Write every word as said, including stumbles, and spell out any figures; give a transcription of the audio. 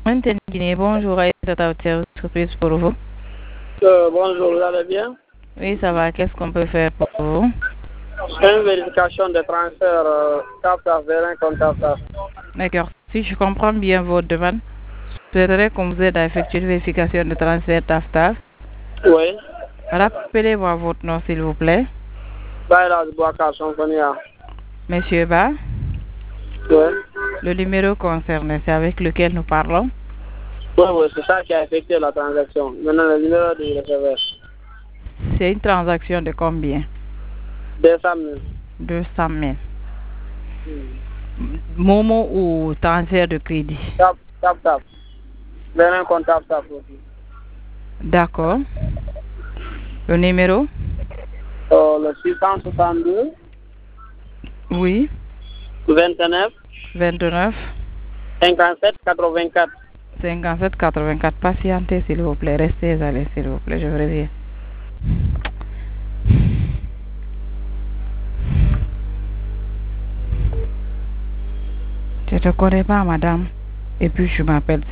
Maintenant, Guinée, bonjour, Aïssata, surprise pour vous. Euh, bonjour, vous allez bien? Oui, ça va. Qu'est-ce qu'on peut faire pour vous? C'est une vérification de transfert euh, TAP-TAP vers un compte TAP-TAP. D'accord. Si je comprends bien votre demande, je souhaiterais qu'on vous aide à effectuer une vérification de transfert T A F T A F. Oui. Rappelez-moi votre nom, s'il vous plaît. Baila de Boaka, Sonfonia. Monsieur Ba, Oui. le numéro concerné, c'est avec lequel nous parlons? Oui, oui, c'est ça qui a effectué la transaction. Maintenant, le numéro du receveur. C'est une transaction de combien? deux cent mille. deux cent mille. Momo ou transfert de crédit? Tap, tap, tap. Vers un compte TAP-TAP aussi. D'accord. Le numéro? Euh, le six cent soixante-deux. Oui. vingt-neuf. vingt-neuf. cinquante-sept quatre-vingt-quatre. cinquante-sept quatre-vingt-quatre. Patientez, s'il vous plaît. Restez à l'aise, s'il vous plaît. Je reviens. Je ne te connais pas, madame. Et puis, je m'appelle